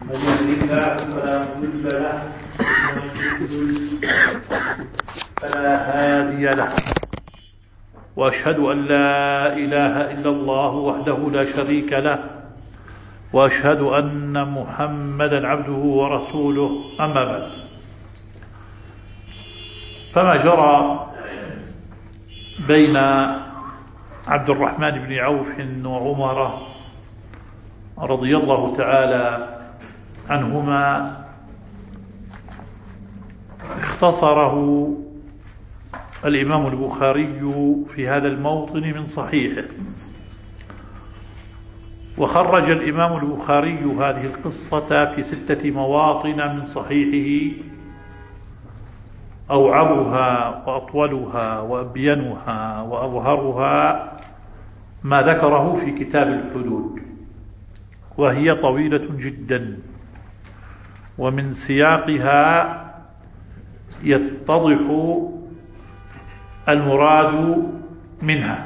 من يهد الله فلا مضل له ومن يضلل فلا هادي له، وأشهد أن لا إله إلا الله وحده لا شريك له، وأشهد أن محمدا عبده ورسوله. أما بعد، فما جرى بين عبد الرحمن بن عوف وعمر رضي الله تعالى عنهما اختصره الإمام البخاري في هذا الموطن من صحيحه، وخرج الإمام البخاري هذه القصة في 6 مواطن من صحيحه، أوعبها وأطولها وأبينها وأظهرها ما ذكره في كتاب الحدود، وهي طويلة جدا، ومن سياقها يتضح المراد منها،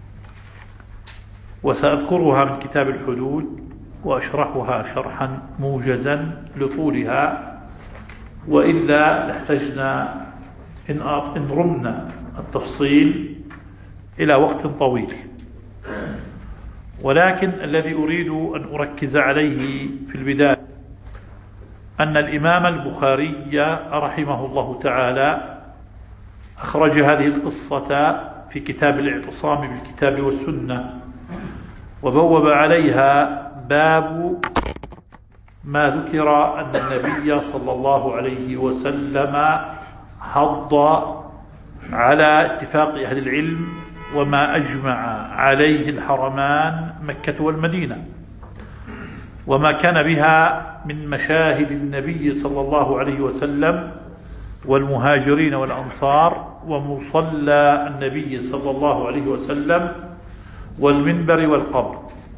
وسأذكرها من كتاب الحدود وأشرحها شرحا موجزا لطولها، وإلا لاحتجنا إن رمنا التفصيل إلى وقت طويل. ولكن الذي أريد أن أركز عليه في البداية أن الإمام البخاري رحمه الله تعالى أخرج هذه القصة في كتاب الاعتصام بالكتاب والسنة، وبوب عليها باب ما ذكر أن النبي صلى الله عليه وسلم حض على اتفاق أهل العلم وما أجمع عليه الحرمان مكة والمدينة، وما كان بها من مشاهد النبي صلى الله عليه وسلم والمهاجرين والأنصار، ومصلى النبي صلى الله عليه وسلم والمنبر والقبر.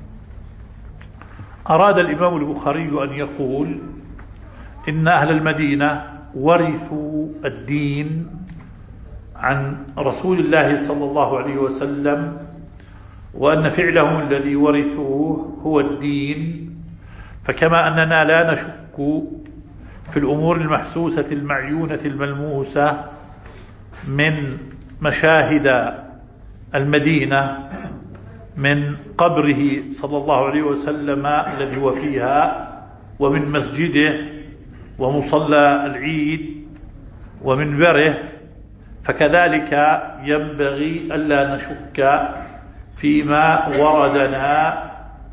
أراد الإمام البخاري أن يقول إن أهل المدينة ورثوا الدين عن رسول الله صلى الله عليه وسلم، وأن فعلهم الذي ورثوه هو الدين. فكما أننا لا نشك في الأمور المحسوسة المعيونة الملموسة من مشاهد المدينة، من قبره صلى الله عليه وسلم الذي هو فيها، ومن مسجده ومصلى العيد ومنبره، فكذلك ينبغي ألا نشك فيما وردنا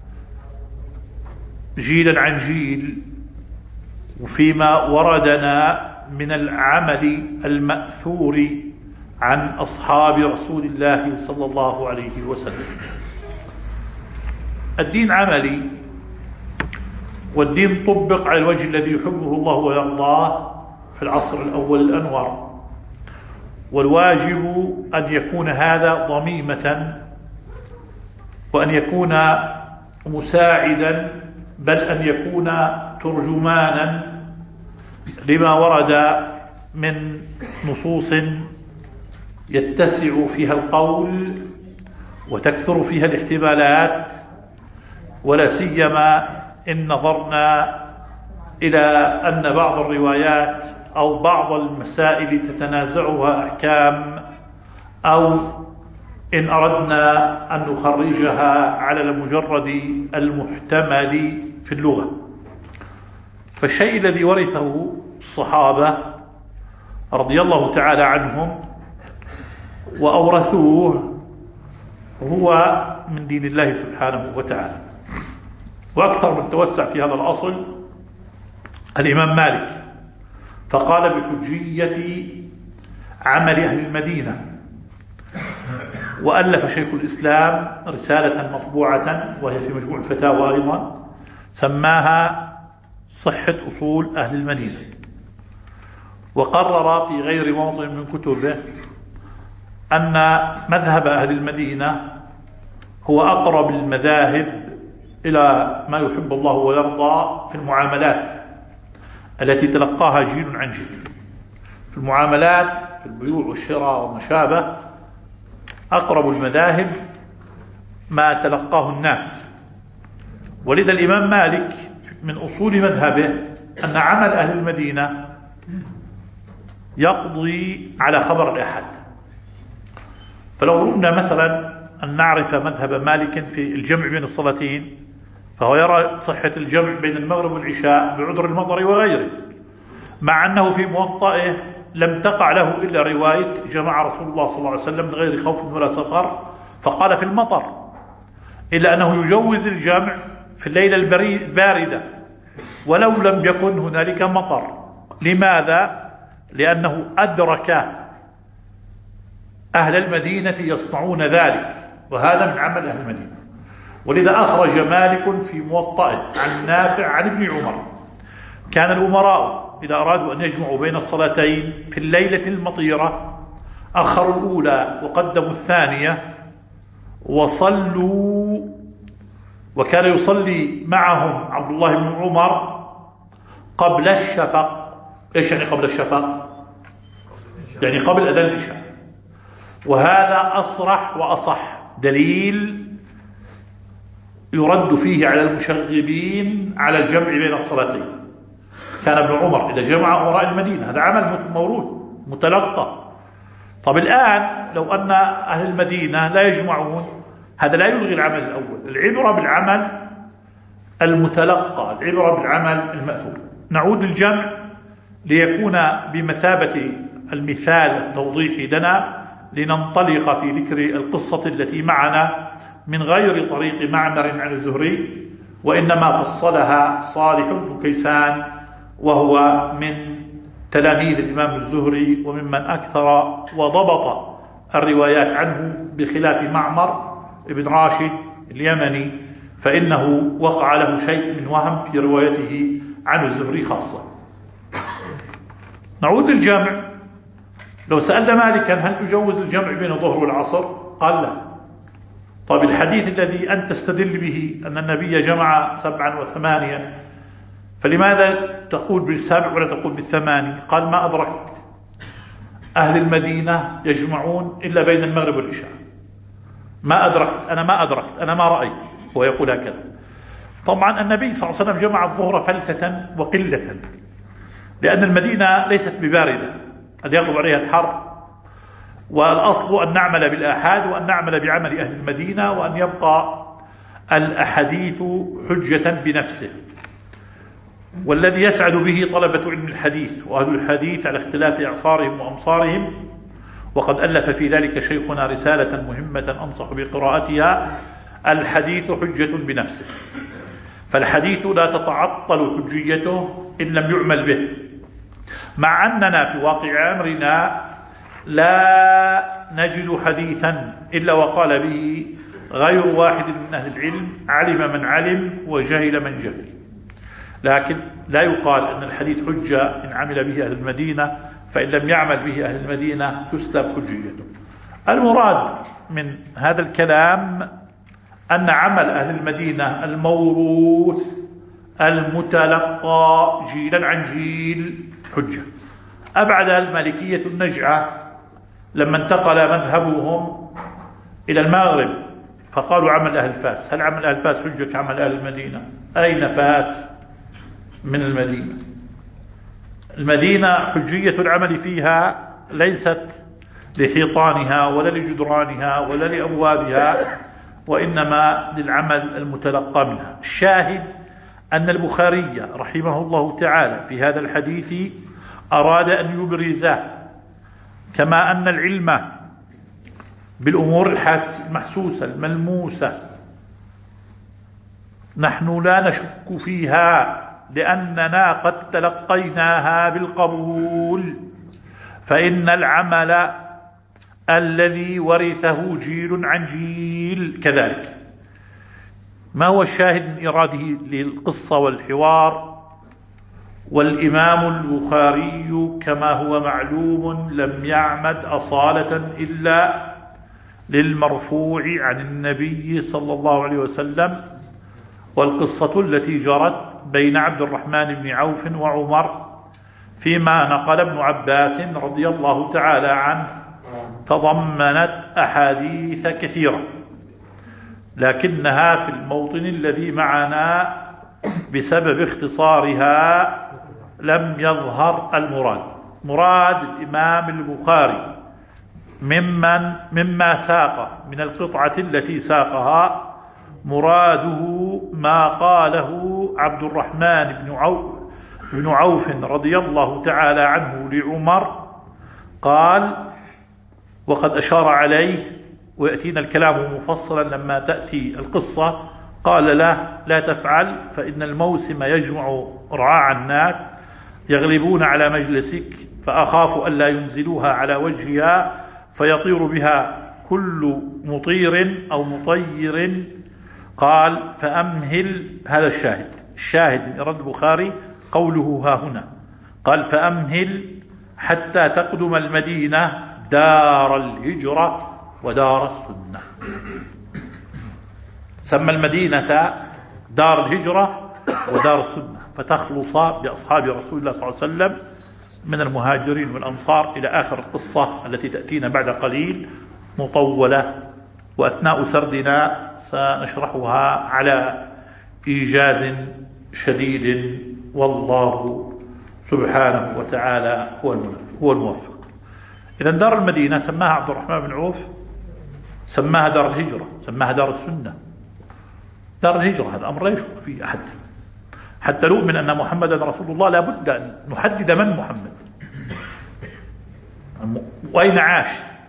جيلا عن جيل، وفيما وردنا من العمل المأثور عن أصحاب رسول الله صلى الله عليه وسلم. الدين عملي، والدين طبق على الوجه الذي يحبه الله ويرضاه في العصر الأول الأنور، والواجب أن يكون هذا ضميمة، وأن يكون مساعدا، بل أن يكون ترجمانا لما ورد من نصوص يتسع فيها القول وتكثر فيها الاحتمالات، ولا سيما إن نظرنا إلى أن بعض الروايات أو بعض المسائل تتنازعها أحكام، أو إن أردنا أن نخرجها على المجرد المحتمل في اللغة. فالشيء الذي ورثه الصحابة رضي الله تعالى عنهم وأورثوه هو من دين الله سبحانه وتعالى. وأكثر من توسع في هذا الأصل الإمام مالك، فقال بحجية عمل أهل المدينة. وألف شيخ الإسلام رسالة مطبوعة وهي في مجموع الفتاوى أيضا، سماها صحة أصول أهل المدينة، وقرر في غير موضع من كتبه أن مذهب أهل المدينة هو أقرب المذاهب إلى ما يحب الله ويرضى في المعاملات التي تلقاها جيل عن جيل. في المعاملات في البيوع والشراء وما شابه أقرب المذاهب ما تلقاه الناس. ولذا الإمام مالك من أصول مذهبه أن عمل أهل المدينة يقضي على خبر الأحد. فلو رمنا مثلا أن نعرف مذهب مالك في الجمع بين الصلاتين، فهو يرى صحة الجمع بين المغرب والعشاء بعذر المطر وغيره، مع أنه في موطئه لم تقع له إلا رواية جمع رسول الله صلى الله عليه وسلم من غير خوف ولا سفر فقال في المطر، إلا أنه يجوز الجمع في الليلة الباردة ولو لم يكن هنالك مطر. لماذا؟ لأنه أدرك أهل المدينة يصنعون ذلك، وهذا من عمل أهل المدينة. ولذا أخرج مالك في موطئه عن نافع عن ابن عمر كان الأمراء إذا أرادوا أن يجمعوا بين الصلاتين في الليلة المطيرة أخروا الأولى وقدموا الثانية وصلوا، وكان يصلي معهم عبد الله بن عمر قبل الشفق. إيش يعني قبل الشفق؟ يعني قبل أذان العشاء. وهذا أصرح وأصح دليل يرد فيه على المشغبين على الجمع بين الصلاتين. كان ابن عمر إذا جمع وراء المدينة، هذا عمل مورود متلقى. طب الآن لو أن أهل المدينة لا يجمعون، هذا لا يلغي العمل الأول. العبرة بالعمل المتلقى، العبرة بالعمل المأثور. نعود الجمع ليكون بمثابة المثال التوضيحي لنا، لننطلق في ذكر القصة التي معنا من غير طريق معمر عن الزهري، وإنما فصلها صالح بن كيسان وهو من تلاميذ الإمام الزهري وممن أكثر وضبط الروايات عنه، بخلاف معمر بن راشد اليمني فإنه وقع له شيء من وهم في روايته عن الزهري خاصة. نعود للجمع. لو سألت مالكا هل تجوز الجمع بين الظهر والعصر؟ قال لا. طيب الحديث الذي أنت تستدل به أن النبي جمع 7 و8، فلماذا تقول بال7 ولا تقول بال8؟ قال ما أدركت أهل المدينة يجمعون إلا بين المغرب والعشاء. ما أدركت أنا ما رأيت. هو يقول هكذا. طبعا النبي صلى الله عليه وسلم جمع الظهر فلتة وقلة، لأن المدينة ليست بباردة قد يغلب عليها الحر، والأصل أن نعمل بالآحاد وأن نعمل بعمل أهل المدينة، وأن يبقى الأحاديث حجة بنفسه. والذي يسعد به طلبة علم الحديث وأهل الحديث على اختلاف أعصارهم وأمصارهم، وقد ألف في ذلك شيخنا رسالة مهمة أنصح بقراءتها: الحديث حجة بنفسه. فالحديث لا تتعطل حجيته إن لم يعمل به، مع أننا في واقع أمرنا لا نجد حديثا إلا وقال به غير واحد من أهل العلم، علم من علم وجهل من جهل. لكن لا يقال أن الحديث حجة إن عمل به أهل المدينة، فإن لم يعمل به أهل المدينة تسلب حجيته. المراد من هذا الكلام أن عمل أهل المدينة الموروث المتلقى جيلا عن جيل حجة. أبعد المالكية النجعة لما انتقل مذهبهم إلى المغرب فقالوا عمل أهل فاس. هل عمل أهل فاس حجة كعمل أهل المدينة؟ أين فاس من المدينة؟ المدينة حجية العمل فيها ليست لحيطانها ولا لجدرانها ولا لأبوابها، وإنما للعمل المتلقى منها. الشاهد أن البخاري رحمه الله تعالى في هذا الحديث أراد أن يبرزه، كما أن العلم بالأمور المحسوسة الملموسة نحن لا نشك فيها لأننا قد تلقيناها بالقبول، فإن العمل الذي ورثه جيل عن جيل كذلك. ما هو الشاهد من إراده للقصة والحوار؟ والإمام البخاري كما هو معلوم لم يعمد أصالة إلا للمرفوع عن النبي صلى الله عليه وسلم. والقصة التي جرت بين عبد الرحمن بن عوف وعمر فيما نقل ابن عباس رضي الله تعالى عنه تضمنت أحاديث كثيرة، لكنها في الموطن الذي معنا بسبب اختصارها لم يظهر المراد. مراد الإمام البخاري مما ساق من القطعة التي ساقها، مراده ما قاله عبد الرحمن بن عوف رضي الله تعالى عنه لعمر، قال وقد أشار عليه ويأتينا الكلام مفصلا لما تأتي القصة، قال له لا تفعل فإن الموسم يجمع رعاع الناس يغلبون على مجلسك، فأخاف ألا ينزلوها على وجهها فيطير بها كل مطير أو مطير. قال فأمهل، هذا الشاهد من إرادة البخاري قوله ها هنا، قال فأمهل حتى تقدم المدينة دار الهجرة ودار السنة. سمى المدينة دار الهجرة ودار السنة، فتخلص بأصحاب رسول الله صلى الله عليه وسلم من المهاجرين والأنصار إلى آخر القصة التي تأتينا بعد قليل مطولة، وأثناء سردنا سنشرحها على إيجاز شديد، والله سبحانه وتعالى هو الموفق. إذن دار المدينة سماها عبد الرحمن بن عوف، سماها دار الهجرة، سماها دار السنة. دار الهجرة هذا أمر لا يشك فيه أحد، حتى نؤمن أن محمدا رسول الله لا بد أن نحدد من محمد وأين عاش.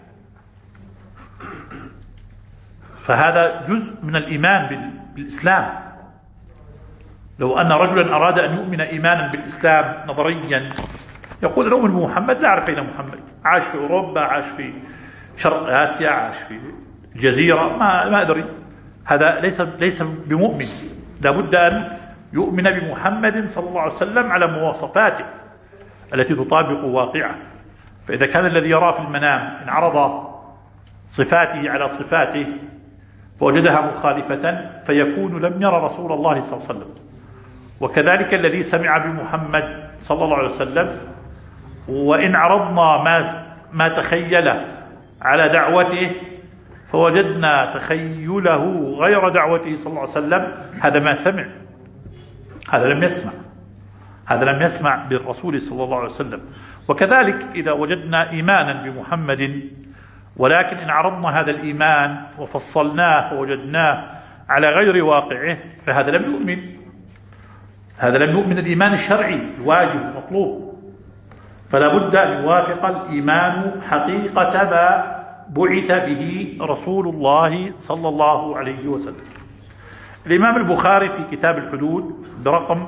فهذا جزء من الإيمان بالإسلام. لو أن رجلا أراد أن يؤمن إيمانا بالإسلام نظريا يقول أنا أؤمن بمحمد، لا أعرف أين محمد، عاش في أوروبا، عاش في شرق آسيا، عاش في الجزيرة، ما أدري، هذا ليس بمؤمن. لابد أن يؤمن بمحمد صلى الله عليه وسلم على مواصفاته التي تطابق واقعه. فإذا كان الذي يراه في المنام إن عرض صفاته على صفاته فوجدها مخالفة فيكون لم يرى رسول الله صلى الله عليه وسلم. وكذلك الذي سمع بمحمد صلى الله عليه وسلم وإن عرضنا ما تخيله على دعوته فوجدنا تخيله غير دعوته صلى الله عليه وسلم، هذا ما سمع، هذا لم يسمع بالرسول صلى الله عليه وسلم. وكذلك إذا وجدنا إيمانا بمحمد ولكن إن عرضنا هذا الإيمان وفصلناه فوجدناه على غير واقعه فهذا لم يؤمن، هذا لم يؤمن الإيمان الشرعي الواجب المطلوب. فلا بد أن يوافق الإيمان حقيقة ما بعث به رسول الله صلى الله عليه وسلم. الإمام البخاري في كتاب الحدود برقم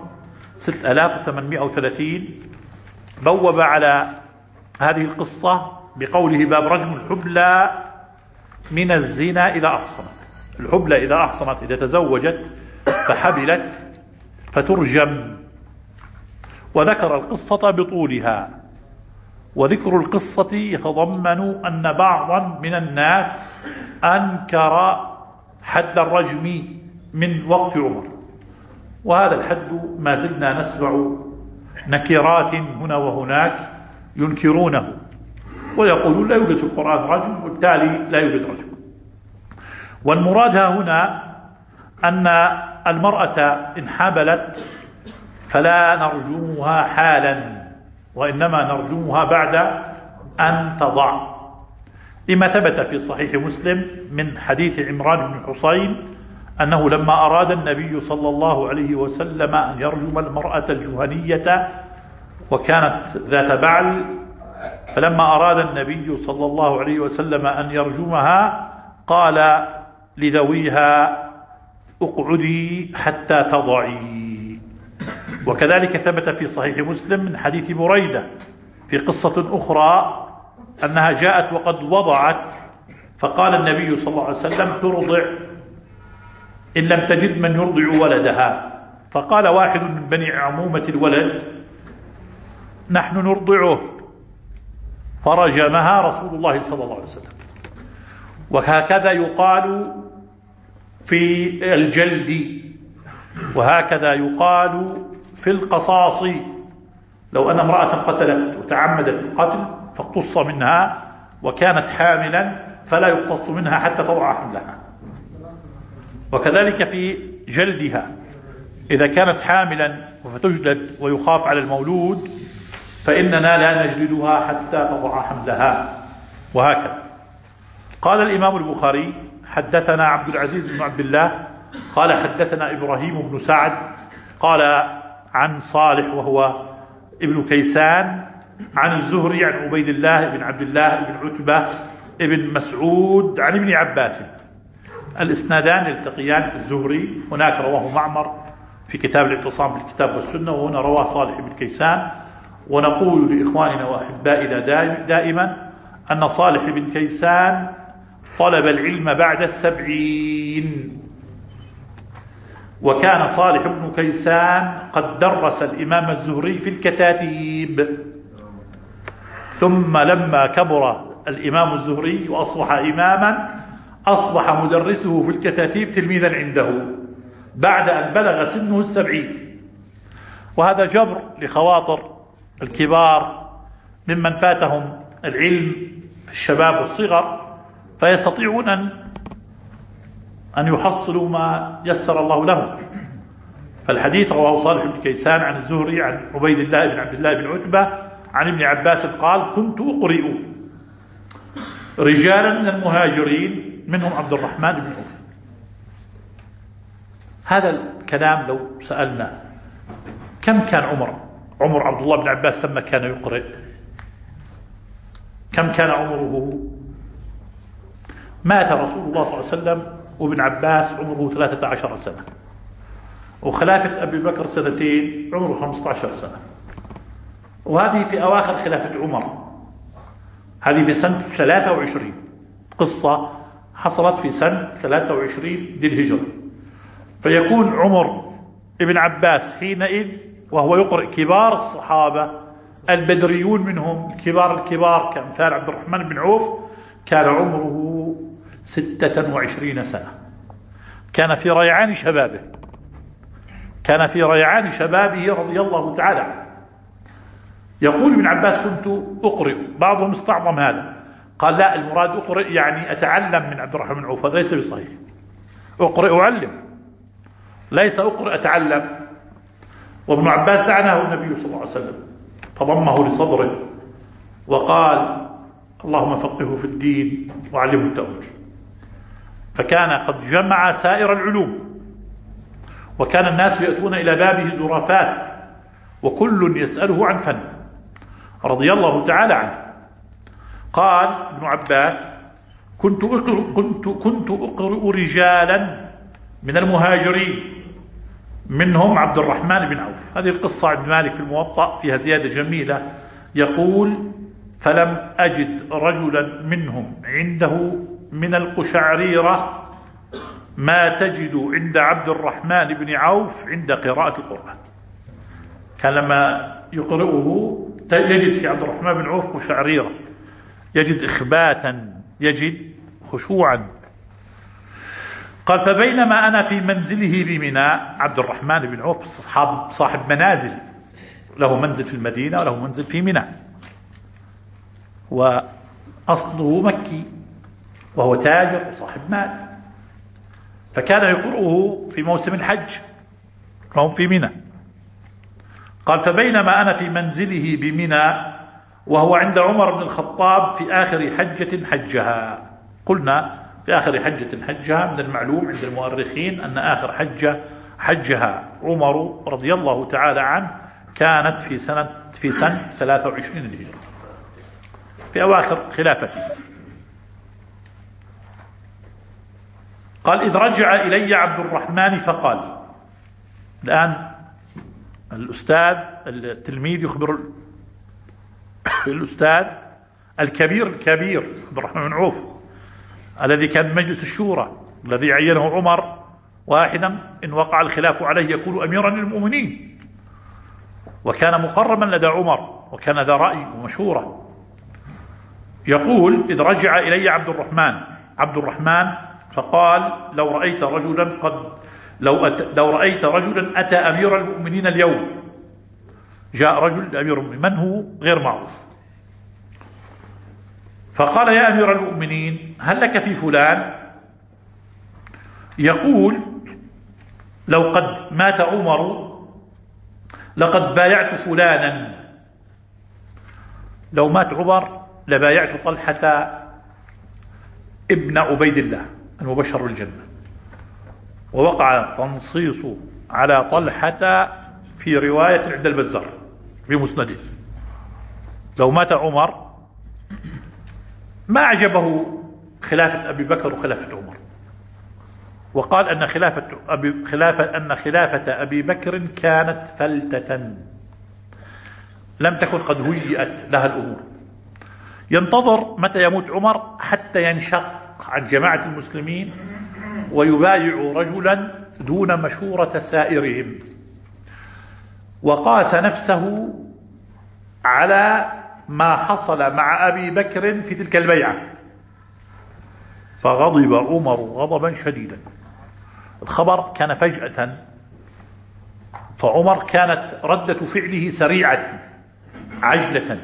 6830 بوب على هذه القصة بقوله باب رجم الحبلى من الزنا إذا أحصنت. الحبلى إذا أحصنت، إذا تزوجت فحبلت فترجم، وذكر القصة بطولها. وذكر القصة يتضمن أن بعضا من الناس أنكر حد الرجم من وقت عمر، وهذا الحد ما زلنا نسمع نكرات هنا وهناك ينكرونه ويقولون لا يوجد في القرآن رجم وبالتالي لا يوجد رجم. والمراد هنا أن المرأة إن حبلت فلا نرجمها حالا، وإنما نرجمها بعد أن تضع، لما ثبت في صحيح مسلم من حديث عمران بن حصين أنه لما أراد النبي صلى الله عليه وسلم أن يرجم المرأة الجهنية وكانت ذات بعل، فلما أراد النبي صلى الله عليه وسلم أن يرجمها قال لذويها اقعدي حتى تضعي. وكذلك ثبت في صحيح مسلم من حديث بريدة في قصة أخرى أنها جاءت وقد وضعت، فقال النبي صلى الله عليه وسلم ترضع إن لم تجد من يرضع ولدها، فقال واحد من بني عمومة الولد نحن نرضعه، فرجمها رسول الله صلى الله عليه وسلم. وهكذا يقال في الجلد، وهكذا يقال في القصاص. لو أن امرأة قتلت وتعمدت القتل فاقتص منها وكانت حاملا فلا يقتص منها حتى تضع حملها. وكذلك في جلدها إذا كانت حاملا فتجلد ويخاف على المولود فإننا لا نجلدها حتى تضع حملها، وهكذا. قال الإمام البخاري: حدثنا عبد العزيز بن عبد الله قال حدثنا إبراهيم بن سعد قال عن صالح وهو ابن كيسان عن الزهري عن عبيد الله بن عبد الله بن عتبة ابن مسعود عن ابن عباس. الإسنادان يلتقيان في الزهري، هناك رواه معمر في كتاب الاعتصام بالكتاب والسنة، وهنا رواه صالح بن كيسان. ونقول لإخواننا وأحبائنا دائما أن صالح بن كيسان طلب العلم بعد 70، وكان صالح بن كيسان قد درس الإمام الزهري في الكتاتيب، ثم لما كبر الإمام الزهري وأصبح إماما أصبح مدرسه في الكتاتيب تلميذا عنده بعد أن بلغ سنه 70. وهذا جبر لخواطر الكبار ممن فاتهم العلم في الشباب والصغر، فيستطيعون أن يحصلوا ما يسر الله لهم. فالحديث رواه صالح بن كيسان عن الزهري عن عبيد الله بن عبد الله بن عتبة عن ابن عباس قال: كنت أقرئ رجالا من المهاجرين منهم عبد الرحمن بن عوف. هذا الكلام لو سألنا كم كان عمر عبد الله بن عباس لما كان يقرئ؟ كم كان عمره؟ مات رسول الله صلى الله عليه وسلم وابن عباس عمره 13 سنة، وخلافة أبي بكر سنتين، عمره 15 سنة، وهذه في أواخر خلافة عمر، هذه في سنة 23. قصة حصلت في سنة 23 للهجرة. فيكون عمر ابن عباس حينئذ وهو يقرئ كبار الصحابة البدريون منهم الكبار كأمثال عبد الرحمن بن عوف، كان عمره 26 سنة. كان في ريعان شبابه رضي الله تعالى عنه. يقول ابن عباس: كنت أقرئ. بعضهم استعظم هذا، قال: لا، المراد أقرئ يعني أتعلم من عبد الرحمن بن عوف، هذا ليس بصحيح. أقرئ أعلم، ليس أقرئ أتعلم. وابن عباس لعنه النبي صلى الله عليه وسلم، فضمه لصدره وقال: اللهم فقهه في الدين وعلمه التأويل. فكان قد جمع سائر العلوم، وكان الناس يأتون إلى بابه زرافات، وكل يسأله عن فن رضي الله تعالى عنه. قال ابن عباس: كنت أقرئ رجالا من المهاجرين منهم عبد الرحمن بن عوف. هذه القصة عند مالك في الموطأ فيها زيادة جميلة، يقول: فلم أجد رجلا منهم عنده من القشعريرة ما تجد عند عبد الرحمن بن عوف عند قراءة القرآن. كان لما يقرئه يجد في عبد الرحمن بن عوف قشعريرة، يجد إخباتا، يجد خشوعا. قال: فبينما أنا في منزله بمنى، عبد الرحمن بن عوف صاحب منازل، له منزل في المدينة وله منزل في منى، وأصله مكي وهو تاجر وصاحب مال، فكان يقرأه في موسم الحج وهم في منى. قال: فبينما أنا في منزله بمنى وهو عند عمر بن الخطاب في آخر حجة حجها. قلنا في آخر حجة حجها، من المعلوم عند المؤرخين أن آخر حجة حجها عمر رضي الله تعالى عنه كانت في سنة 23 للهجرة، في أواخر خلافته. قال: إذ رجع إلي عبد الرحمن فقال. الآن التلميذ يخبر الأستاذ الكبير عبد الرحمن بن عوف الذي كان مجلس الشورى الذي عينه عمر واحدا إن وقع الخلاف عليه يكون أميرا للمؤمنين، وكان مقربا لدى عمر، وكان ذا رأي ومشورة. يقول: إذ رجع إلي عبد الرحمن فقال: لو رأيت رجلا أتى أمير المؤمنين اليوم. جاء رجل أمير المؤمنين، من هو؟ غير معروف. فقال: يا أمير المؤمنين، هل لك في فلان؟ يقول: لو قد مات عمر لقد بايعت فلانا، لو مات عمر لبايعت طلحة ابن عبيد الله المبشر بالجنة. ووقع تنصيص على طلحة في رواية عند البزار في مسنده. لو مات عمر ما أعجبه خلافة أبي بكر وخلافة عمر، وقال أن خلافة أبي بكر كانت فلتة لم تكن قد هيئت لها الأمور. ينتظر متى يموت عمر حتى ينشق عن جماعة المسلمين ويبايع رجلا دون مشورة سائرهم، وقاس نفسه على ما حصل مع أبي بكر في تلك البيعة، فغضب عمر غضبا شديدا. الخبر كان فجأة، فعمر كانت ردة فعله سريعة عجلة.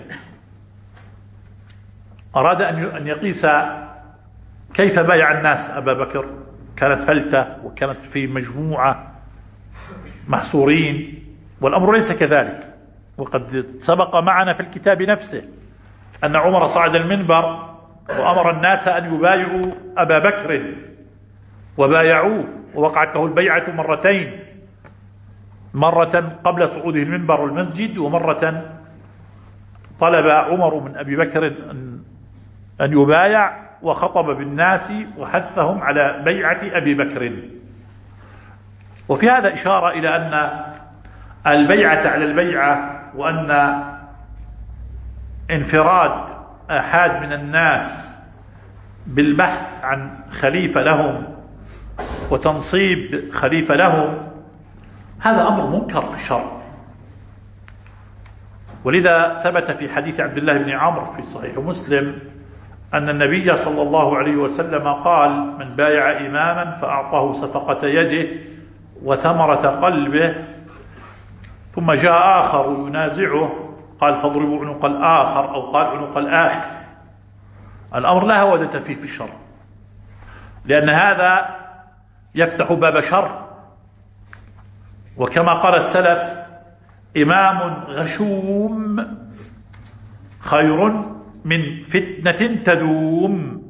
أراد أن يقيس كيف بايع الناس أبا بكر، كانت فلتة وكانت في مجموعة محصورين، والأمر ليس كذلك. وقد سبق معنا في الكتاب نفسه أن عمر صعد المنبر وأمر الناس أن يبايعوا أبا بكر وبايعوه، ووقعت له البيعة مرتين، مرة قبل صعوده المنبر والمسجد، ومرة طلب عمر من أبي بكر أن يبايع وخطب بالناس وحثهم على بيعة أبي بكر. وفي هذا إشارة إلى أن البيعة على البيعة، وأن انفراد أحد من الناس بالبحث عن خليفة لهم وتنصيب خليفة لهم هذا أمر منكر في الشرع. ولذا ثبت في حديث عبد الله بن عمرو في صحيح مسلم أن النبي صلى الله عليه وسلم قال: من بايع إماما فأعطاه صفقة يده وثمرة قلبه ثم جاء آخر ينازعه قال: فاضربوا عنق الآخر، أو قال عنق الآخر. الأمر لا هودة فيه في الشرع، لأن هذا يفتح باب شر. وكما قال السلف: إمام غشوم خير من فتنة تدوم.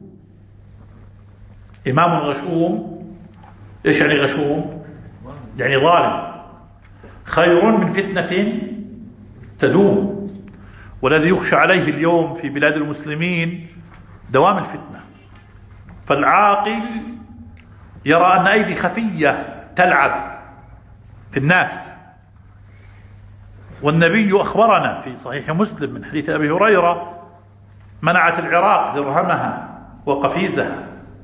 إمام غشوم، إيش يعني غشوم؟ يعني ظالم، خير من فتنة تدوم. والذي يخشى عليه اليوم في بلاد المسلمين دوام الفتنة. فالعاقل يرى أن أيدي خفية تلعب في الناس. والنبي أخبرنا في صحيح مسلم من حديث أبي هريرة: منعت العراق درهمها وقفيزها،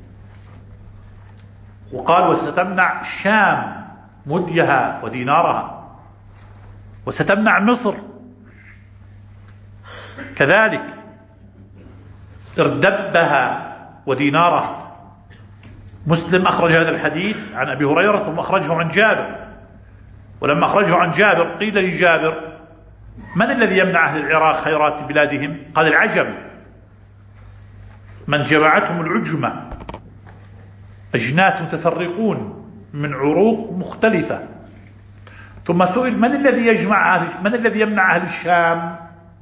وقال: وستمنع الشام مديها ودينارها، وستمنع مصر كذلك اردبها ودينارها. مسلم أخرج هذا الحديث عن أبي هريرة ثم أخرجه عن جابر. ولما أخرجه عن جابر قيل لجابر: من الذي يمنع أهل العراق خيرات بلادهم؟ قال: العجم، من جمعتهم العجمة، أجناس متفرقون من عروق مختلفة. ثم سئل: من الذي يمنع أهل الشام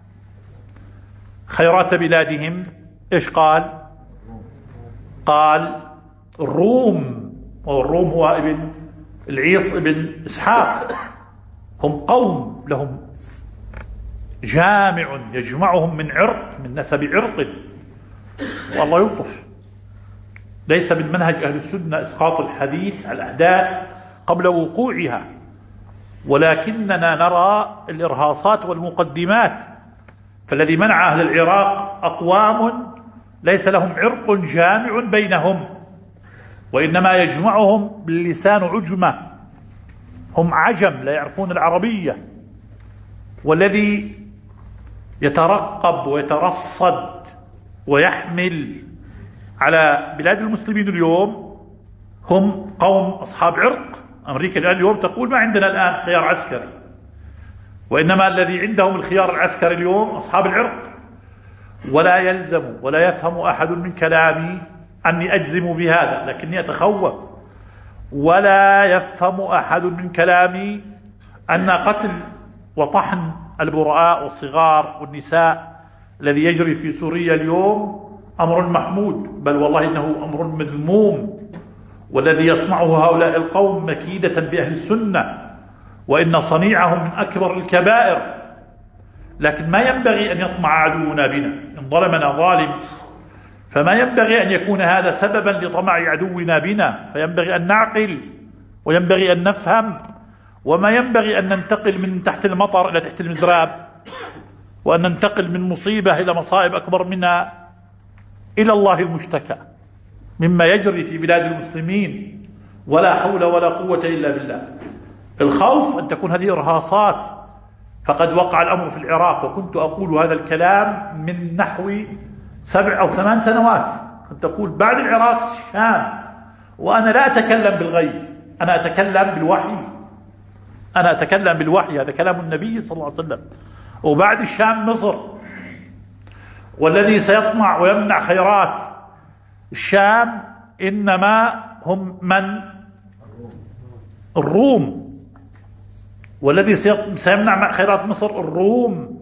خيرات بلادهم؟ إيش قال؟ قال: الروم. والروم هو ابن العيص ابن إسحاق، هم قوم لهم جامع يجمعهم من عرق، من نسب عرق. والله يلطف. ليس من منهج أهل السنة إسقاط الحديث على الأحداث قبل وقوعها، ولكننا نرى الإرهاصات والمقدمات. فالذي منع أهل العراق أقوام ليس لهم عرق جامع بينهم، وإنما يجمعهم باللسان عجمة، هم عجم لا يعرفون العربية. والذي يترقب ويترصد ويحمل على بلاد المسلمين اليوم هم قوم أصحاب عرق. أمريكا الآن اليوم تقول: ما عندنا الآن خيار عسكري، وإنما الذي عندهم الخيار العسكري اليوم أصحاب العرق. ولا يلزم ولا يفهم أحد من كلامي أني أجزم بهذا، لكني أتخوف. ولا يفهم أحد من كلامي أن قتل وطحن البراء والصغار والنساء الذي يجري في سوريا اليوم أمر محمود، بل والله إنه أمر مذموم، والذي يصنعه هؤلاء القوم مكيدة بأهل السنة، وإن صنيعهم من أكبر الكبائر. لكن ما ينبغي أن يطمع عدونا بنا، إن ظلمنا ظالم فما ينبغي أن يكون هذا سببا لطمع عدونا بنا، فينبغي أن نعقل وينبغي أن نفهم، وما ينبغي أن ننتقل من تحت المطر إلى تحت المزراب، وأن ننتقل من مصيبة إلى مصائب أكبر منها. إلى الله المشتكى مما يجري في بلاد المسلمين، ولا حول ولا قوة إلا بالله. الخوف أن تكون هذه إرهاصات، فقد وقع الأمر في العراق، وكنت أقول هذا الكلام من نحو 7 أو 8 سنوات. كنت أقول بعد العراق الشام، وأنا لا أتكلم بالغيب، أنا أتكلم بالوحي، أنا أتكلم بالوحي، هذا كلام النبي صلى الله عليه وسلم. وبعد الشام مصر، والذي سيطمع ويمنع خيرات الشام إنما هم من؟ الروم. والذي سيمنع خيرات مصر الروم.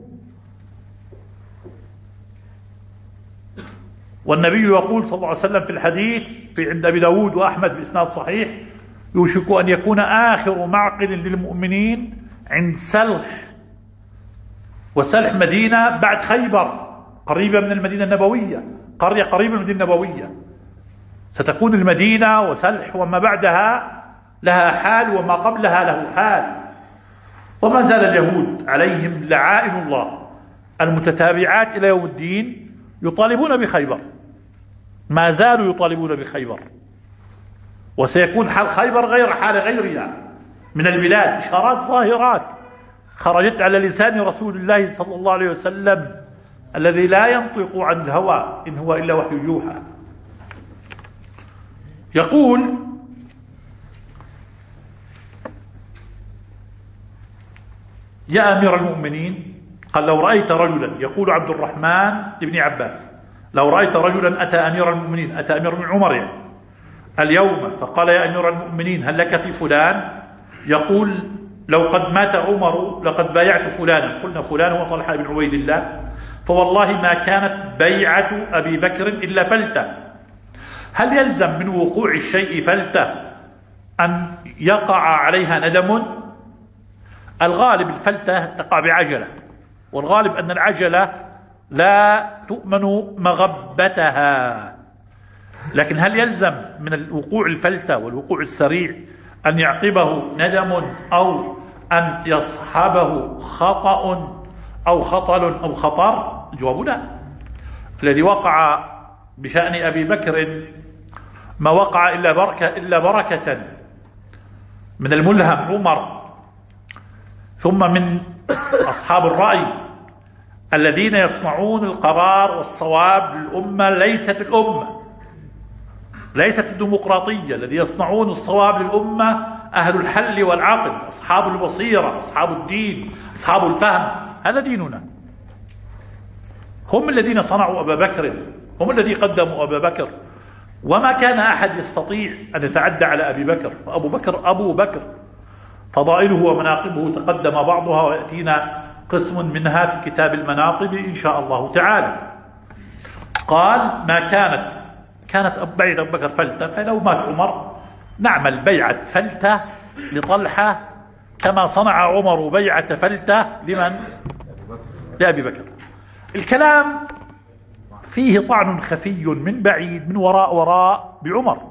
والنبي يقول صلى الله عليه وسلم في الحديث في عند أبي داود وأحمد بإسناد صحيح: يوشك أن يكون آخر معقل للمؤمنين عند سلح، وسلح مدينة بعد خيبر قريبة من المدينة النبوية، قرية قريبة من المدينة النبوية. ستكون المدينة وسلح وما بعدها لها حال، وما قبلها له حال. وما زال اليهود عليهم لعائن الله المتتابعات إلى يوم الدين يطالبون بخيبر، ما زالوا يطالبون بخيبر، وسيكون حال خيبر غير حال غيرها من البلاد. إشارات ظاهرات خرجت على لسان رسول الله صلى الله عليه وسلم الذي لا ينطق عن الهوى إن هو إلا وحي يوحى. يقول: يا أمير المؤمنين، قال: لو رأيت رجلا، يقول عبد الرحمن بن عباس: لو رأيت رجلا أتى أمير المؤمنين، أتى أمير من عمر يعني اليوم، فقال: يا أمير المؤمنين هل لك في فلان؟ يقول: لو قد مات عمر لقد بايعت فلانا. قلنا فلان هو طلحة بن عبيد الله، فوالله ما كانت بيعة أبي بكر إلا فلتة. هل يلزم من وقوع الشيء فلتة أن يقع عليها ندم؟ الغالب الفلتة تقع بعجلة، والغالب أن العجلة لا تؤمن مغبتها. لكن هل يلزم من الوقوع الفلتة والوقوع السريع أن يعقبه ندم أو أن يصحبه خطأ أو خطل أو خطر؟ الجواب لا. الذي وقع بشأن أبي بكر ما وقع إلا بركة من الملهم عمر، ثم من أصحاب الرأي الذين يصنعون القرار والصواب للأمة، ليست الديمقراطية. الذي يصنعون الصواب للأمة أهل الحل والعقد، أصحاب البصيرة، أصحاب الدين، أصحاب الفهم. هذا ديننا. هم الذين صنعوا أبا بكر، هم الذين قدموا أبا بكر، وما كان أحد يستطيع أن يتعدى على أبي بكر. أبو بكر فضائله ومناقبه تقدم بعضها، ويأتينا قسم منها في كتاب المناقب إن شاء الله تعالى. قال: ما كانت بيعة أبو بكر فلتة، فلو مات عمر نعمل بيعة فلتة لطلحة كما صنع عمر بيعة فلتة لمن؟ لأبي بكر. الكلام فيه طعن خفي من بعيد، من وراء بعمر،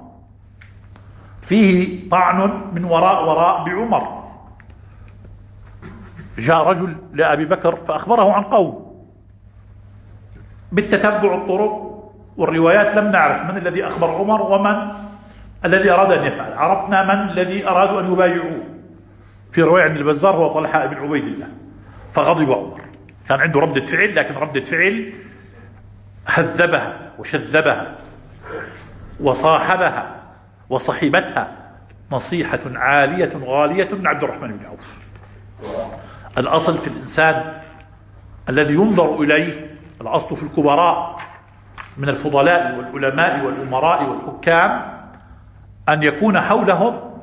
فيه طعن من وراء بعمر. جاء رجل لأبي بكر فأخبره عن قوم، بالتتبع الطرق والروايات لم نعرف من الذي أخبر عمر ومن الذي أراد أن يفعل. عرفنا من الذي أرادوا أن يبايعوه في رواية عند البزار هو طلحة بن عبيد الله. فغضب عمر، كان عنده ردة فعل، لكن ردة فعل هذبها وشذبها وصاحبها وصحبتها نصيحة عالية غالية من عبد الرحمن بن عوف. الأصل في الإنسان الذي ينظر إليه، الأصل في الكبراء من الفضلاء والعلماء والأمراء والحكام، أن يكون حولهم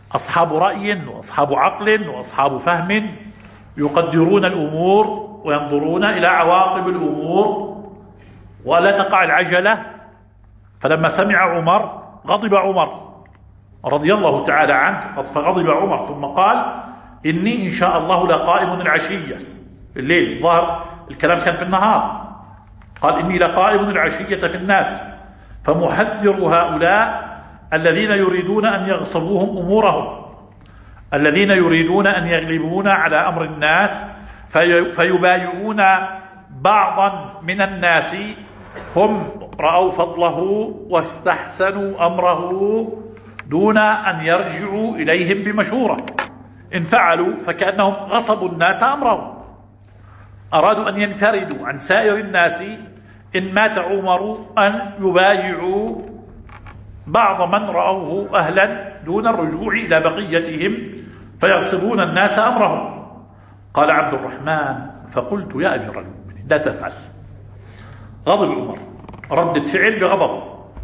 أصحاب رأي وأصحاب عقل وأصحاب فهم يقدرون الأمور وينظرون إلى عواقب الأمور ولا تقع العجلة. فلما سمع عمر غضب عمر رضي الله تعالى عنه، فغضب عمر ثم قال: إني إن شاء الله لقائم العشية. الليل ظهر الكلام كان في النهار، قال: إني لقائم العشية في الناس فمحذر هؤلاء الذين يريدون أن يغصبوهم أمورهم، الذين يريدون أن يغلبون على أمر الناس فيبايعون بعضا من الناس هم رأوا فضله واستحسنوا أمره دون أن يرجعوا إليهم بمشورة. إن فعلوا فكأنهم غصبوا الناس أمرهم، أرادوا أن ينفردوا عن سائر الناس. إن مات عمر أن يبايعوا بعض من رأوه أهلا دون الرجوع إلى بقيتهم فيغصبون الناس أمرهم. قال عبد الرحمن: فقلت يا أمير المؤمنين لا تفعل. غضب عمر، ردة فعل بغضب.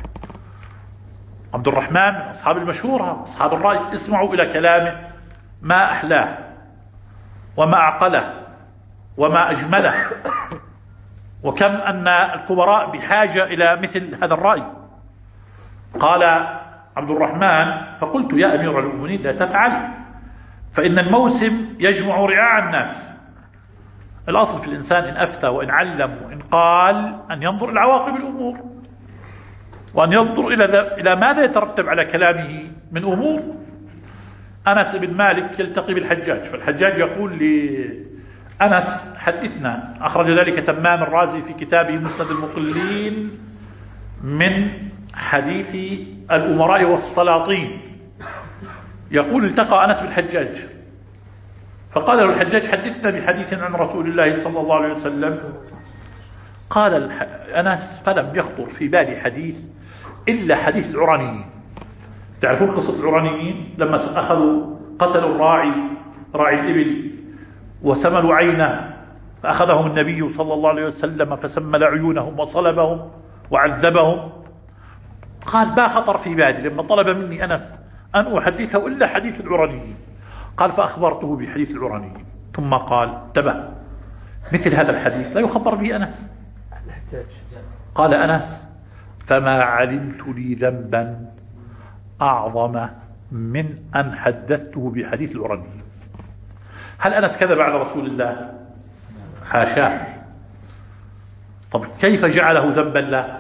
عبد الرحمن من أصحاب المشورة، أصحاب الرأي، اسمعوا إلى كلامه، ما أحلاه وما أعقله وما أجمله، وكم أن الكبراء بحاجة إلى مثل هذا الرأي. قال عبد الرحمن: فقلت يا أمير المؤمنين لا تفعل، فإن الموسم يجمع رعاع الناس. الأصل في الإنسان إن أفتى وإن علم وإن قال أن ينظر إلى عواقب الأمور، وأن ينظر إلى ماذا يترتب على كلامه من أمور. أنس بن مالك يلتقي بالحجاج، فالحجاج يقول لأنس: حدثنا. أخرج ذلك تمام الرازي في كتابه مسند المقلين من حديث الأمراء والسلاطين. يقول: التقى أنس بالحجاج فقال له الحجاج: حدثنا بحديث عن رسول الله صلى الله عليه وسلم. قال أنس: فلم يخطر في بالي حديث إلا حديث العرانيين. تعرفون قصة العرانيين لما قتلوا الراعي، راعي الإبل، وسملوا عينه، فأخذهم النبي صلى الله عليه وسلم فسمل عيونهم وصلبهم وعذبهم. قال: ما خطر في بالي لما طلب مني أنس أن أحدثه إلا حديث العرانيين. قال: فأخبرته بحديث العرانيين. ثم قال: انتبه، مثل هذا الحديث لا يخبر به أنس. قال أنس: فما علمت لي ذنبا أعظم من أن حدثته بحديث العرانيين. هل أنس كذب على رسول الله؟ حاشاه. طب كيف جعله ذنبا له؟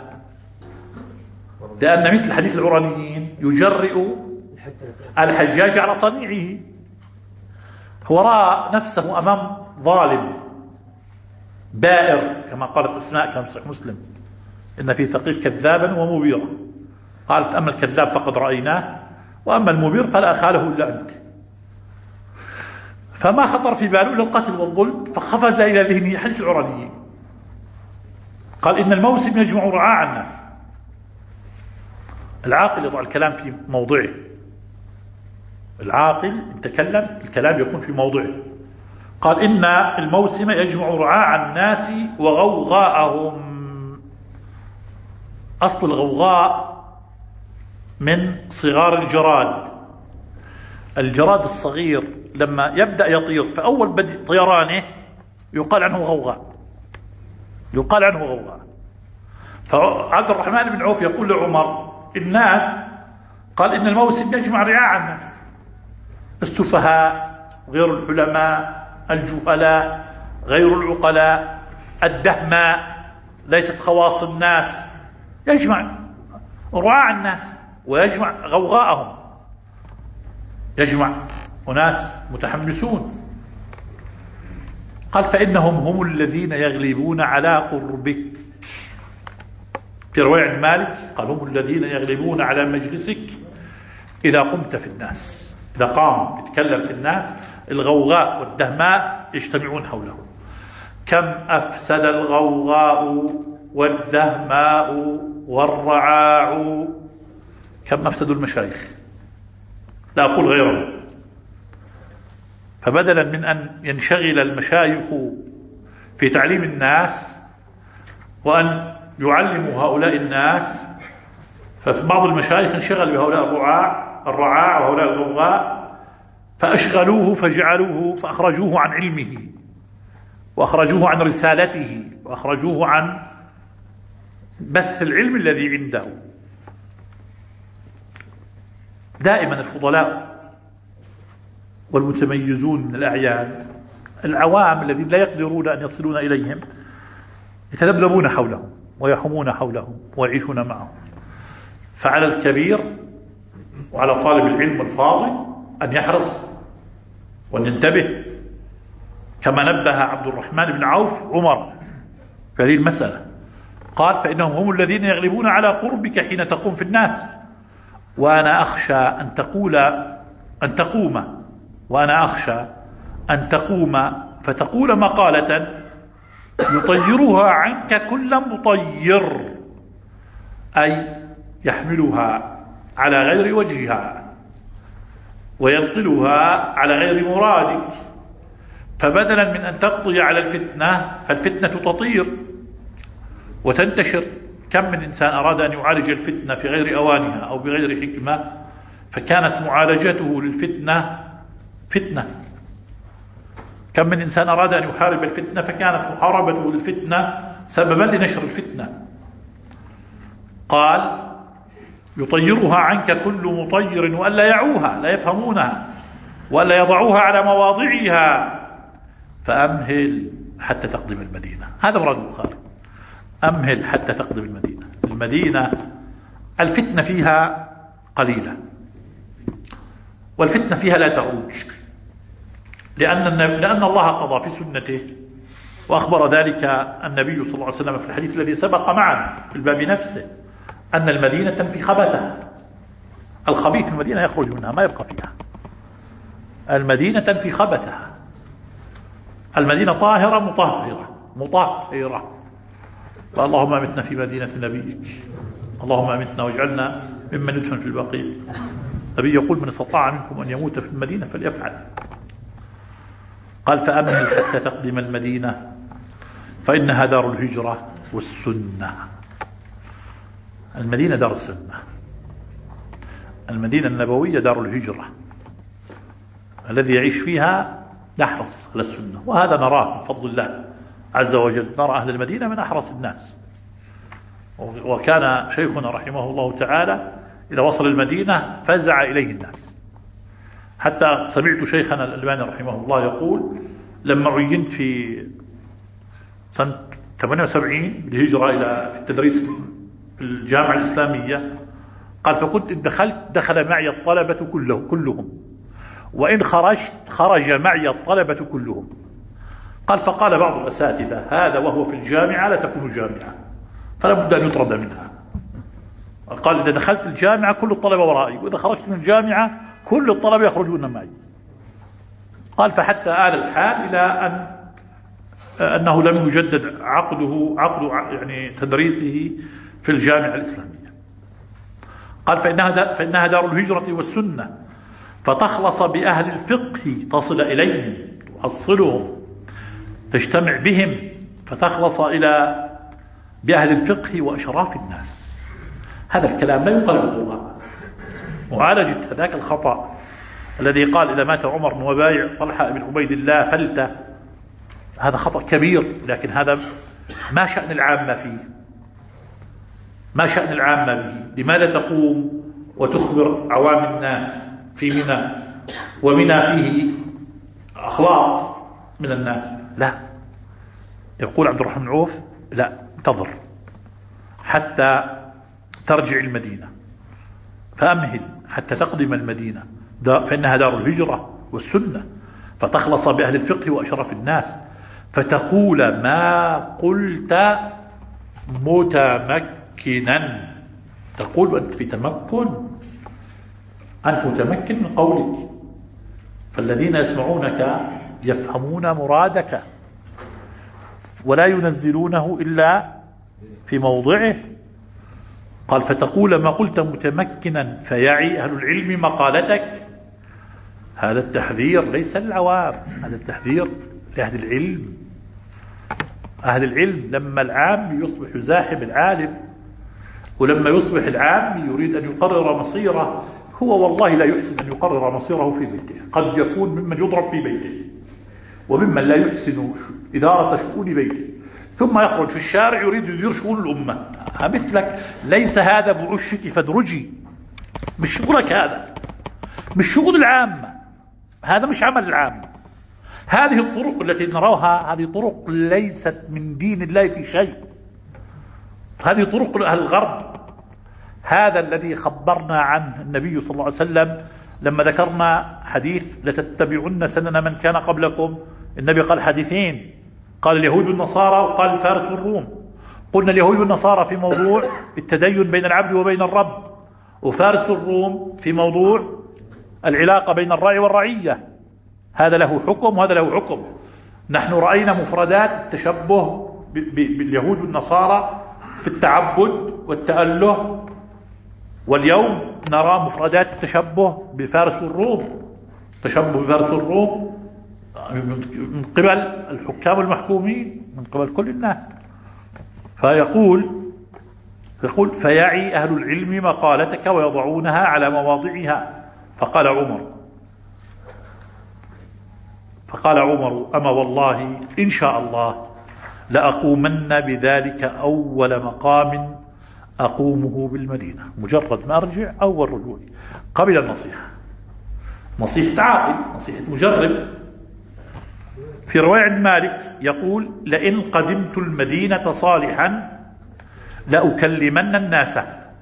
لأن مثل حديث العرانيين يجرئ الحجاج على صنيعه. هو رأى نفسه أمام ظالم بائر، كما قالت أسماء كما في صحيح مسلم: إن في ثقيف كذابا ومبيرا. قالت: أما الكذاب فقد رأيناه، وأما المبير فلا أخاله إلا أنت. فما خطر في باله إلا القتل والظلم، فخفز إلى ذهنه حديث العرانيين. قال: إن الموسم يجمع رعاع الناس. العاقل يضع الكلام في موضعه، العاقل يتكلم الكلام يكون في موضعه. قال: إن الموسم يجمع رعاع الناس وغوغاءهم. أصل الغوغاء من صغار الجراد. الجراد الصغير لما يبدأ يطير في أول بدء طيرانه يقال عنه غوغاء، يقال عنه غوغاء. فعبد الرحمن بن عوف يقول لعمر: الناس، قال: إن الموسم يجمع رعاع الناس، السفهاء غير الحلماء، الجهلاء غير العقلاء، الدهماء ليست خواص الناس، يجمع رعاع الناس ويجمع غوغاءهم، يجمع أناس متحمسون. قال: فإنهم هم الذين يغلبون على قربك. في رواية عن مالك قال: هم الذين يغلبون على مجلسك إذا قمت في الناس. إذا قام يتكلم في الناس الغوغاء والدهماء يجتمعون حوله. كم أفسد الغوغاء والدهماء والرعاع، كم أفسدوا المشايخ، لا أقول غيره. فبدلا من أن ينشغل المشايخ في تعليم الناس وأن يعلموا هؤلاء الناس، ففي بعض المشايخ انشغل بهؤلاء الرعاع وهؤلاء الغوغاء فأشغلوه فأخرجوه عن علمه، وأخرجوه عن رسالته، وأخرجوه عن بث العلم الذي عنده. دائما الفضلاء والمتميزون من الأعيان، العوام الذين لا يقدرون أن يصلون إليهم، يتذبذبون حولهم ويحومون حولهم ويعيشون معهم. فعلى الكبير وعلى طالب العلم الفاضل أن يحرص وأن ينتبه، كما نبه عبد الرحمن بن عوف عمر في هذه المسألة، قال: فإنهم هم الذين يغلبون على قربك حين تقوم في الناس، وأنا أخشى أن تقوم فتقول مقالة يطيرها عنك كل مطير، أي يحملها على غير وجهها وينقلها على غير مرادك، فبدلا من أن تقضي على الفتنة فالفتنة تطير وتنتشر. كم من إنسان أراد أن يعالج الفتنة في غير أوانها أو بغير حكمة، فكانت معالجته للفتنة فتنة. كم من إنسان أراد أن يحارب الفتنة، فكانت محاربته للفتنة سببا لنشر الفتنة. قال: يطيرها عنك كل مطير، وألا يعوها، لا يفهمونها، وألا يضعوها على مواضعها، فأمهل حتى تقدم المدينة. هذا مراد البخاري، أمهل حتى تقدم المدينة. المدينة الفتنة فيها قليلة، والفتنة فيها لا تعوج، لأن الله قضى في سنته، وأخبر ذلك النبي صلى الله عليه وسلم في الحديث الذي سبق معنا في الباب نفسه، أن المدينة تنفي خبثها. الخبيث في المدينة يخرج منها، ما يبقى فيها. المدينة تنفي خبثها. المدينة طاهرة مطهرة. فاللهم أمتنا في مدينة نبيك، اللهم أمتنا واجعلنا ممن يدفن في البقيع. النبي يقول: من استطاع منكم أن يموت في المدينة فليفعل. قال: فأمهل حتى تقدم المدينة فإنها دار الهجرة والسنة. المدينة دار السنة، المدينة النبوية دار الهجرة. الذي يعيش فيها يحرص على السنة، وهذا نراه من فضل الله عز وجل. نرى أهل المدينة من أحرص الناس. وكان شيخنا رحمه الله تعالى إذا وصل المدينة فزع إليه الناس، حتى سمعت شيخنا الألباني رحمه الله يقول: لما عينت في سنة 78 بالهجرة إلى التدريس في الجامعة الإسلامية، قال: فكنت إن دخل معي الطلبة كلهم، وإن خرجت خرج معي الطلبة كلهم. قال: فقال بعض الأساتذة: هذا وهو في الجامعة لا تكون جامعة، فلا بد أن يطرد منها. قال: إذا دخلت الجامعة كل الطلبة ورائي، وإذا خرجت من الجامعة كل الطلبة يخرجون معي. قال: فحتى آل الحال إلى أنه لم يجدد عقد يعني تدريسه في الجامعة الإسلامية. قال: فإنها دار الهجرة والسنة، فتخلص بأهل الفقه، تصل إليهم، تحصلهم، تجتمع بهم، فتخلص بأهل الفقه وأشراف الناس. هذا الكلام لا يقال بالقرآن. معالجة هذاك الخطأ الذي قال: إذا مات عمر وبايع طلحة بن عبيد الله فلتة، هذا خطأ كبير، لكن هذا ما شأن العامة فيه، ما شأن العامة به. لماذا تقوم وتخبر عوام الناس في منى، ومنى فيه أخلاق من الناس؟ لا. يقول عبد الرحمن عوف: لا، انتظر حتى ترجع المدينة، فأمهل حتى تقدم المدينة، فإنها دار الهجرة والسنة، فتخلص بأهل الفقه وأشرف الناس، فتقول ما قلت متمكنا. تقول وأنت في تمكن، أنت متمكن من قولك، فالذين يسمعونك يفهمون مرادك ولا ينزلونه إلا في موضعه. قال: فتقول ما قلت متمكنا فيعي أهل العلم مقالتك. هذا التحذير ليس للعوام، هذا التحذير لأهل العلم. أهل العلم لما العام يصبح يزاحم العالم، ولما يصبح العام يريد أن يقرر مصيره، هو والله لا يحسن أن يقرر مصيره في بيته، قد يكون ممن يضرب في بيته وممن لا يحسن إدارة شؤون بيته، ثم يخرج في الشارع يريد يدير شؤون الأمة. مثلك ليس هذا بعشك فادرجي، مش شغلك هذا، مش شغل العامة، هذا مش عمل العامة. هذه الطرق التي نراها هذه طرق ليست من دين الله في شيء، هذه طرق أهل الغرب. هذا الذي خبرنا عنه النبي صلى الله عليه وسلم لما ذكرنا حديث لتتبعن سنن من كان قبلكم. النبي قال حديثين، قال اليهود والنصارى وقال فارس والروم. قلنا اليهود والنصارى في موضوع التدين بين العبد وبين الرب، وفارس والروم في موضوع العلاقة بين الراعي والرعية. هذا له حكم وهذا له حكم. نحن رأينا مفردات التشبه باليهود والنصارى في التعبد والتأله، واليوم نرى مفردات التشبه بفارس والروم، تشبه بفارس والروم من قبل الحكام المحكومين، من قبل كل الناس. فيقول فيعي أهل العلم مقالتك ويضعونها على مواضعها. فقال عمر أما والله إن شاء الله لأقومن بذلك أول مقام أقومه بالمدينة. مجرد ما أرجع أول رجوعي قبل النصيحة، نصيحة عاقل، نصيحة مجرب. في رواية مالك يقول لئن قدمت المدينة صالحا لأكلمن الناس.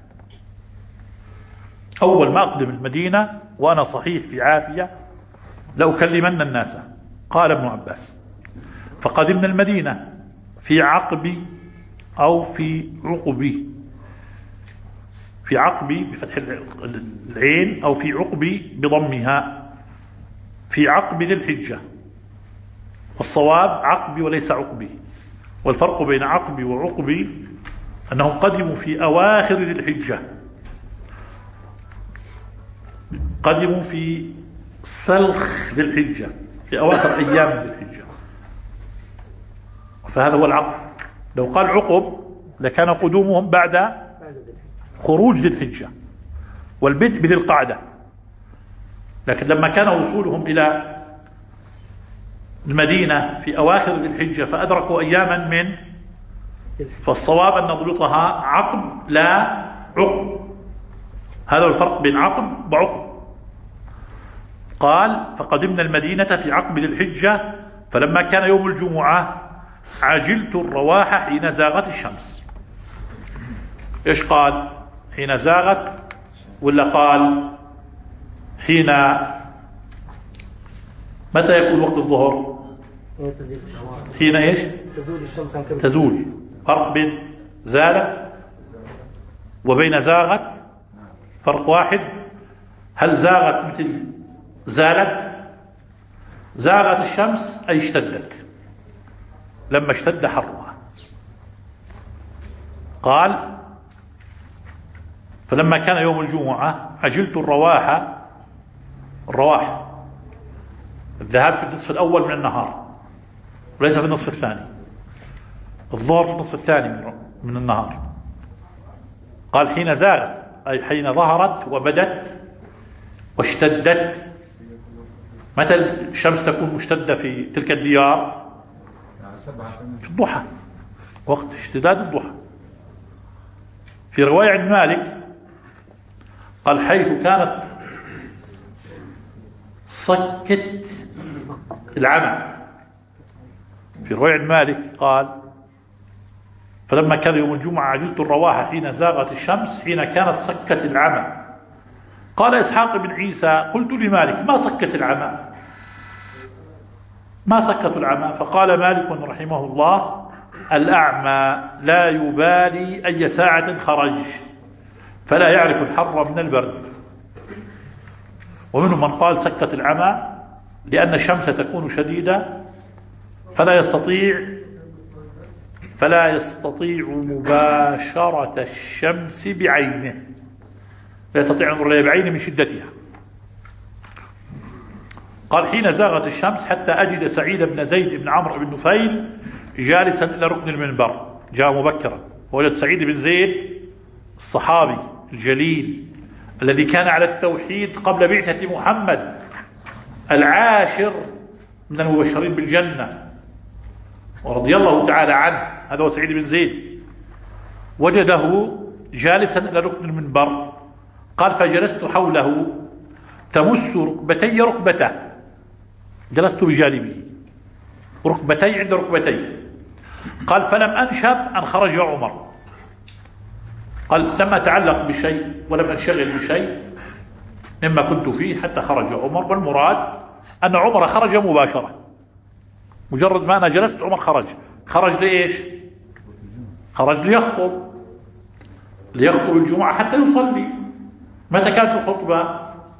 أول ما أقدم المدينة وأنا صحيح في عافية لأكلمن الناس. قال ابن عباس فقدمنا المدينة في عقب أو في عقب، في عقب بفتح العين أو في عقب بضمها، في عقب ذي الحجة، والصواب عقب وليس عقب. والفرق بين عقب وعقب أنهم قدموا في أواخر ذي الحجة، قدموا في سلخ ذي الحجة، في أواخر أيام ذي الحجة، فهذا هو العقب. لو قال عقب لكان قدومهم بعد خروج ذي الحجة والبدء بذي القعدة، لكن لما كان وصولهم إلى المدينة في أواخر ذي الحجة فأدركوا أياما من، فالصواب أن نضبطها عقب لا عقب. هذا هو الفرق بين عقب وعقب. قال فقدمنا المدينة في عقب ذي الحجة فلما كان يوم الجمعة عجلت الرواح حين زاغت الشمس. إيش قال؟ حين زاغت ولا قال حين؟ متى يكون وقت الظهر؟ حين إيش؟ تزول الشمس. تزول. فرق بين زالت وبين زاغت فرق واحد. هل زاغت مثل زالت؟ زاغت الشمس أي اشتدت لما اشتد حرها. قال فلما كان يوم الجمعة عجلت الرواح الذهاب في النصف الأول من النهار وليس في النصف الثاني، الظهر في النصف الثاني من النهار. قال حين زاغت أي حين ظهرت وبدت واشتدت. متى الشمس تكون مشتدة في تلك الديار؟ في الضحى، وقت اشتداد الضحى. في رواية عن مالك قال حيث كانت صكت العمى. في رواية عن مالك قال فلما كان يوم الجمعة عجلت الرواح حين زاغت الشمس حين كانت صكت العمى. قال إسحاق بن عيسى قلت لمالك ما صكت العمى؟ ما صكت العمى؟ فقال مالك رحمه الله الأعمى لا يبالي أي ساعة خرج فلا يعرف الحر من البرد. ومنهم من قال سكت العمى لأن الشمس تكون شديدة فلا يستطيع مباشرة الشمس بعينه، لا يستطيع أن ينظر بعينه من شدتها. قال حين زاغت الشمس حتى أجد سعيد بن زيد بن عمرو بن نفيل جالسا إلى ركن المنبر. جاء مبكرا ووجد سعيد بن زيد الصحابي الجليل الذي كان على التوحيد قبل بعثة محمد، العاشر من المبشرين بالجنة ورضي الله تعالى عنه، هذا هو سعيد بن زيد، وجده جالسا إلى ركن المنبر، قال فجلست حوله تمس ركبتي ركبته، جلست بجانبه ركبتي عند ركبتي. قال فلم أنشب أن خرج عمر، قال لم أتعلق بشيء ولم أنشغل بشيء مما كنت فيه حتى خرج عمر. والمراد أن عمر خرج مباشرة، مجرد ما أنا جلست عمر خرج لإيش؟ خرج ليخطب الجمعة حتى يصلي. متى كانت الخطبة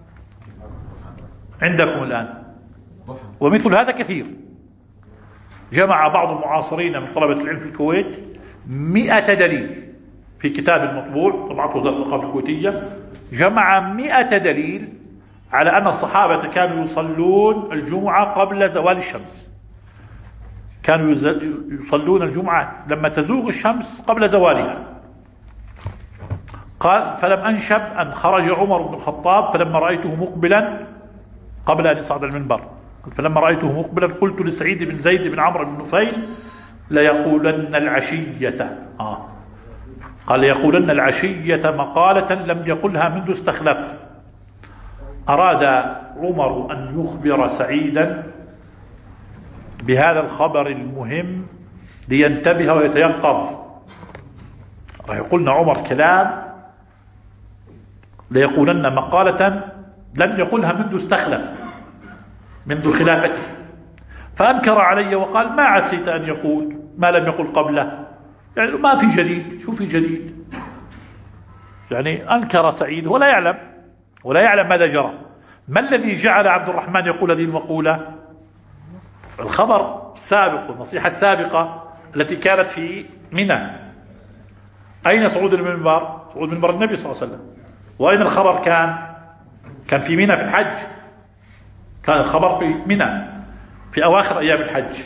عندكم الآن؟ ومثل هذا كثير. جمع بعض المعاصرين من طلبة العلم في الكويت 100 دليل في كتاب المطبوع طبعته وزارة الثقافة الكويتية، جمع 100 دليل على أن الصحابة كانوا يصلون الجمعة قبل زوال الشمس، كانوا يصلون الجمعة لما تزوغ الشمس قبل زوالها. قال فلم أنشب أن خرج عمر بن الخطاب فلما رأيته مقبلا قبل أن يصعد المنبر، فلما رأيته مقبلا قلت لسعيد بن زيد بن عمرو بن نفيل ليقولن العشية قال يقولن العشية مقالة لم يقلها منذ استخلف. أراد عمر أن يخبر سعيدا بهذا الخبر المهم لينتبه ويتيقظ. قلنا عمر كلام ليقولن مقالة لم يقلها منذ استخلف، منذ خلافته، فأنكر علي وقال ما عسيت أن يقول ما لم يقل قبله، يعني ما في جديد. شو في جديد؟ يعني أنكر سعيد ولا يعلم ماذا جرى. ما الذي جعل عبد الرحمن يقول هذه المقولة؟ الخبر السابق والنصيحة السابقة التي كانت في منى. أين صعود المنبر؟ صعود منبر النبي صلى الله عليه وسلم. وأين الخبر كان في منى في الحج، كان الخبر في منى في أواخر أيام الحج.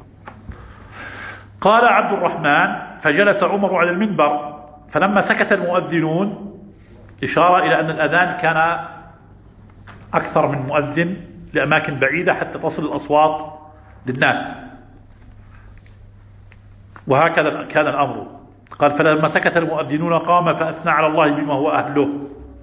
قال عبد الرحمن فجلس عمر على المنبر فلما سكت المؤذنون، إشارة إلى أن الأذان كان أكثر من مؤذن لأماكن بعيدة حتى تصل الأصوات للناس، وهكذا كان الأمر. قال فلما سكت المؤذنون قام فأثنى على الله بما هو أهله.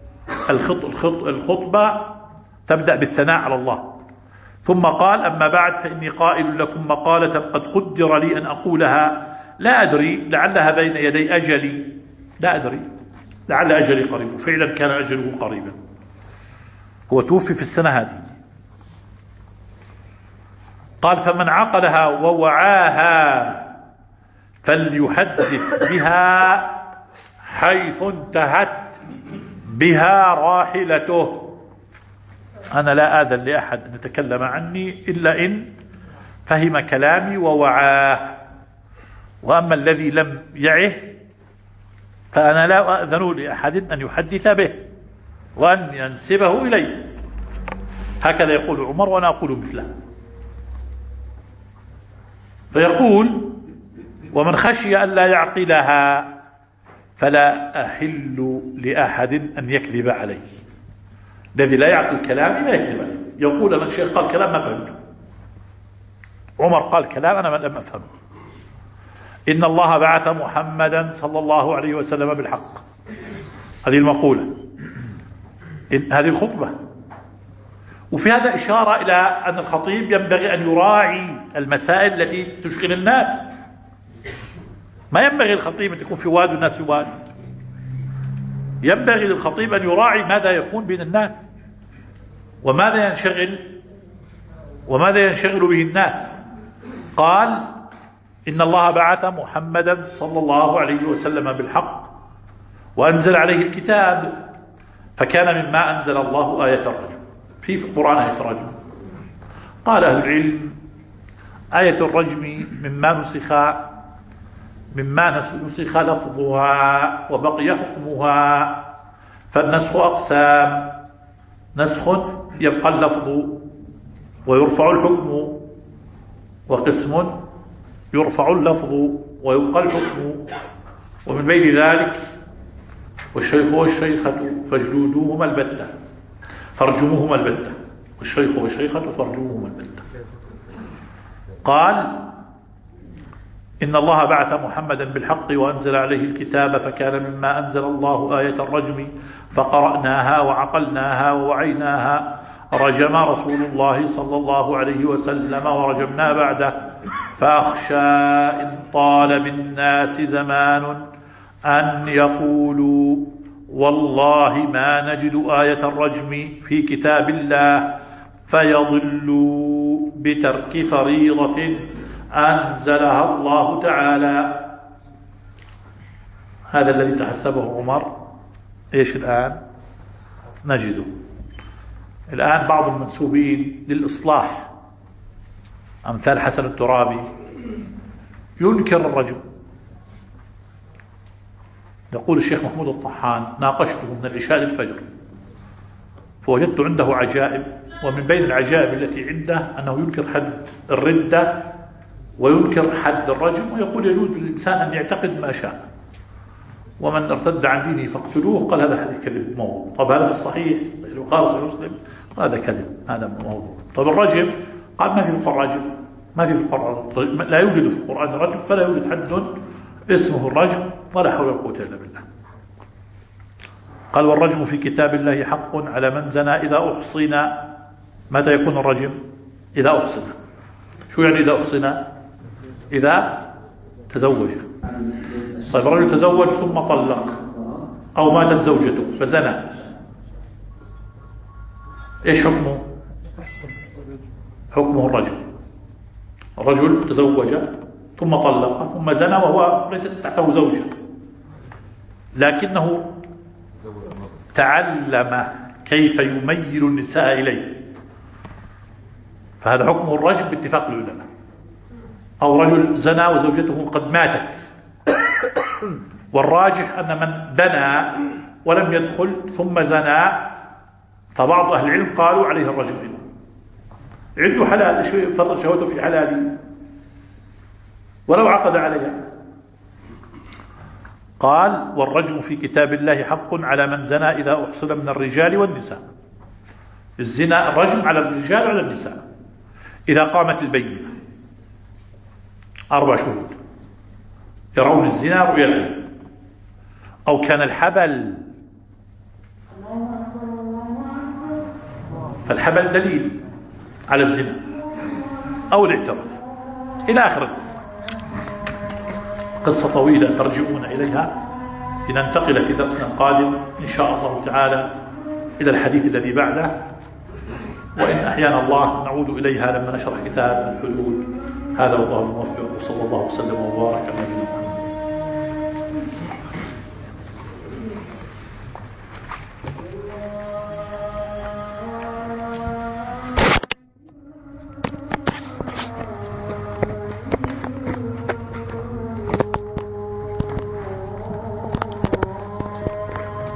الخطبة تبدأ بالثناء على الله، ثم قال أما بعد فإني قائل لكم مقالة قد قدر لي أن أقولها لا أدري لعلها بين يدي أجلي، لا أدري لعل أجلي قريب. وفعلا كان أجله قريبا، هو توفي في السنة هذه. قال فمن عقلها ووعاها فليحدث بها حيث انتهت بها راحلته. أنا لا آذن لأحد أن يتكلم عني إلا إن فهم كلامي ووعاه، وأما الذي لم يعه فأنا لا أذن لأحد أن يحدث به وأن ينسبه إليه. هكذا يقول عمر وأنا أقول مثله. فيقول ومن خشي أن لا يعقلها فلا أحل لأحد أن يكذب عليه. الذي لا يعقل كلامي لا يكذب عليه. يقول أنا الشيخ قال كلام ما فهمته، عمر قال كلام أنا لم أفهمه. إن الله بعث محمدا صلى الله عليه وسلم بالحق، هذه المقولة، هذه الخطبة. وفي هذا إشارة إلى أن الخطيب ينبغي أن يراعي المسائل التي تشغل الناس. ما ينبغي الخطيب أن يكون في واد والناس في واد، ينبغي للخطيب أن يراعي ماذا يكون بين الناس وماذا ينشغل به الناس. قال إن الله بعث محمدا صلى الله عليه وسلم بالحق وأنزل عليه الكتاب، فكان مما أنزل الله آية الرجم. في القرآن آية الرجم. قال أهل العلم آية الرجم مما نسخ لفظها وبقي حكمها. فالنسخ أقسام: نسخ يبقى اللفظ ويرفع الحكم، وقسم يرفع اللفظ ويبقى الحكم. ومن بين ذلك والشيخ والشيخة فاجلدوهما البتة فارجموهما البتة، والشيخ والشيخة فارجموهما البتة. قال إن الله بعث محمدا بالحق وأنزل عليه الكتاب، فكان مما أنزل الله آية الرجم فقرأناها وعقلناها ووعيناها، رجم رسول الله صلى الله عليه وسلم ورجمنا بعده، فأخشى إن طال بالناس زمان أن يقولوا والله ما نجد آية الرجم في كتاب الله، فيضلوا بترك فريضة أنزلها الله تعالى. هذا الذي تحسبه عمر إيش الآن نجده؟ الآن بعض المنسوبين للإصلاح أمثال حسن الترابي ينكر الرجم. يقول الشيخ محمود الطحان ناقشته من العشاء للفجر فوجدت عنده عجائب، ومن بين العجائب التي عنده أنه ينكر حد الردة وينكر حد الرجم، ويقول يجوز للإنسان أن يعتقد ما شاء، ومن ارتد عن دينه فاقتلوه. قال هذا حديث كذب موضوع. طب هذا الصحيح لو قال صحيح مسلم هذا كذب، هذا موضوع. طب الرجم قال ما في في القرآن، ما في في القرآن، لا يوجد في القرآن الرجم، فلا يوجد حد اسمه الرجم، ولا حول ولا قوة إلا بالله. قال والرجم في كتاب الله حق على من زنى إذا أحصن. متى يكون الرجم؟ إذا أحصن. شو يعني إذا أحصن؟ إذا تزوج. طيب الرجل تزوج ثم طلق أو ماتت زوجته فزنى، إيش حكمه؟ حكمه الرجم. الرجل تزوج ثم طلق ثم زنى وهو ليست تحته زوجة، لكنه تعلم كيف يميل النساء إليه، فهذا حكمه الرجم باتفاق العلماء. أو رجل زنى وزوجته قد ماتت، والراجح أن من بنى ولم يدخل ثم زنى، فبعض أهل العلم قالوا عليه الرجم، عنده حلال فرط شهوته في حلاله ولو عقد عليها. قال والرجم في كتاب الله حق على من زنى إذا أحصن من الرجال والنساء. الزنا الرجم على الرجال وعلى النساء إذا قامت البينة 4 شهود يرون الزنا رؤيا العين، أو كان الحبل، فالحبل دليل على الزنا، أو الاعتراف، إلى آخر القصة. قصة طويلة ترجعون إليها لننتقل في درسنا القادم إن شاء الله تعالى إلى الحديث الذي بعده، وإن أحيانا الله نعود إليها لما نشرح كتاب الحدود. هذا والله الموفق، وصلى الله وسلم وبارك على نبينا محمد.